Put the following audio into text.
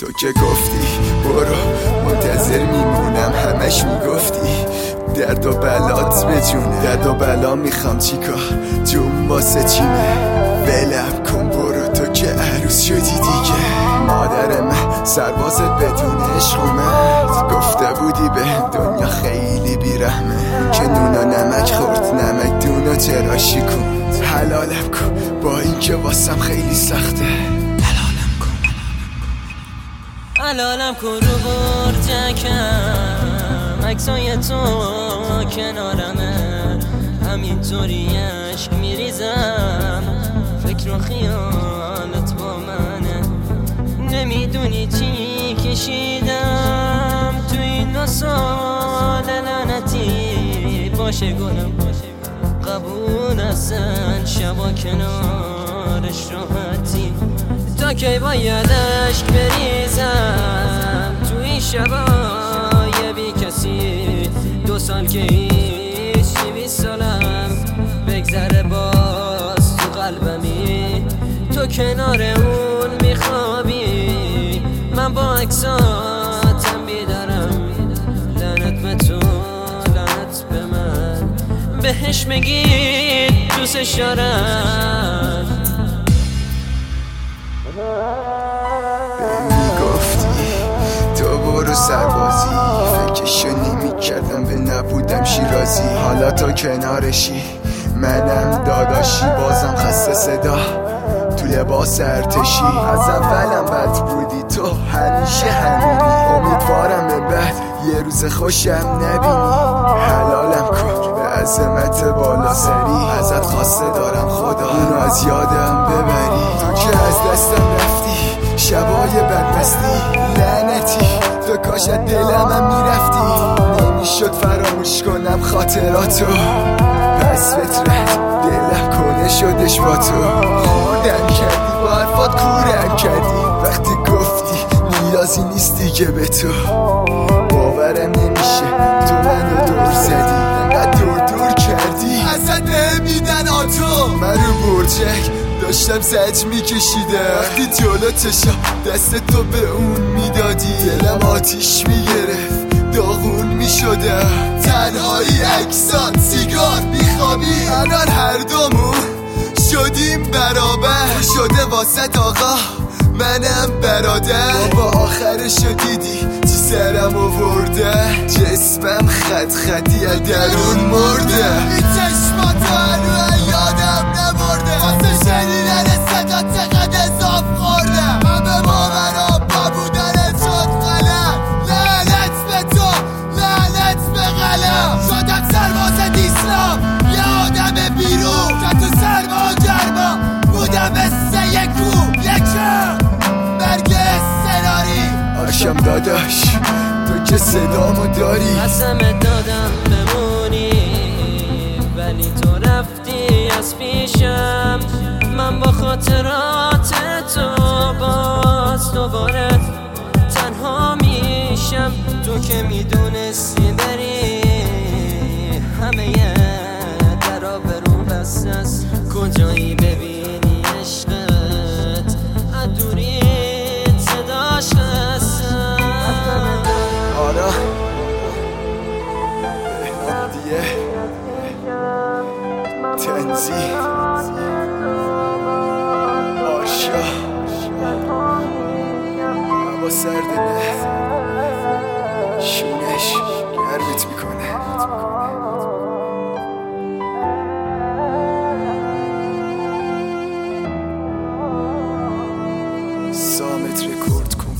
تو که گفتی برو منتظر میمونم، همش میگفتی درد و بلات بجونه. درد و بلا میخوام چیکار جون واسه چیمه؟ ولم کن برو، تو که عروس شدی دیگه. مادر من سربازت بدون عشق اومد، گفته بودی به دنیا خیلی بیرحمه، که نون و نمک خورد نمک دونو چرا شکوند. حلالم کن با این که واسم خیلی سخته، حلالم کن رو برجکم، عکسای تو کنارمه، همینطوری عشق میریزم، فکر و خیالت با منه. نمیدونی چی کشیدم تو این 2 سال لعنتی، باشه گلم قبول هستن شبا کنارش راحتی. تا کی باید عشق بریزم تو این شبای بی کسی؟ 2 سال که هیچی، 20 سالم بگذره باز تو قلبمی، تو کنار اون میخوابی، من با عکساتم بیدارم. لعنت به تو لعنت به من، بهش میگید دوستش دارم. گفتی تو برو سربازی، فکرشو نمی‌کردم به نبودم شیرازی. حالا تو کنارشی منم داداشی، بازم خسته صدا تو لباس ارتشی. از اولم بد بودی تو همیشه همینی، امیدوارم به بعد یه روز خوشم نبینی. حلالم کن به عظمت بالا سری، ازت خواسته دارم خدا اونو از یادم ببری. تو که از دستم رفتی شبای بدمستی، لعنتی تو کاش از دلمم میرفتی. نمیشد فراموش کنم خاطراتو، پس فطرت دلم کنه شدش با تو. خوردم کردی با حرفات کورم کردی، وقتی گفتی نیازی نیستی که به تو. باورم نمیشه تو منو دور زدی، انقدر دور کردی ازت نمیدن آتو. من رو برجک داشتم زج میکشیدم، وقتی جلو چشم دست تو به اون میدادی، دلم آتیش میگرفت داغون میشدم. تنهایی عکسات سیگار میخوابی، الان هر دومون شدیم برابر. شده واسه آقا منم برادر، بابا آخرشو دیدی چی سرم آورده؟ جسمم خطی از درون مرده. این چشماتو هنو یادم نمرده، واسه شنیدن صدا چقدر اضاف خورده. همه باورا با بودن شد غلط، لعنت به تو لعنت به قلم. شدم سرباز اسلام یه آدم بیرون، که تو سرما گرما بودم مثل یک کو یکم برگ سناری. آشم داداش تو که صدامو داری، قسمت دادم بمونی ولی تو رفتی از پیشم. من با خاطرات تو باز دوباره تنها میشم. تو که میدونستی بری همه درا برون بست است، کجایی ببینی عشقت ادوری صداش هستم. آرا بهنامدیه تنزی آشا هوا سرده نه شونش گرمت میکنه. سامت رکورد کن.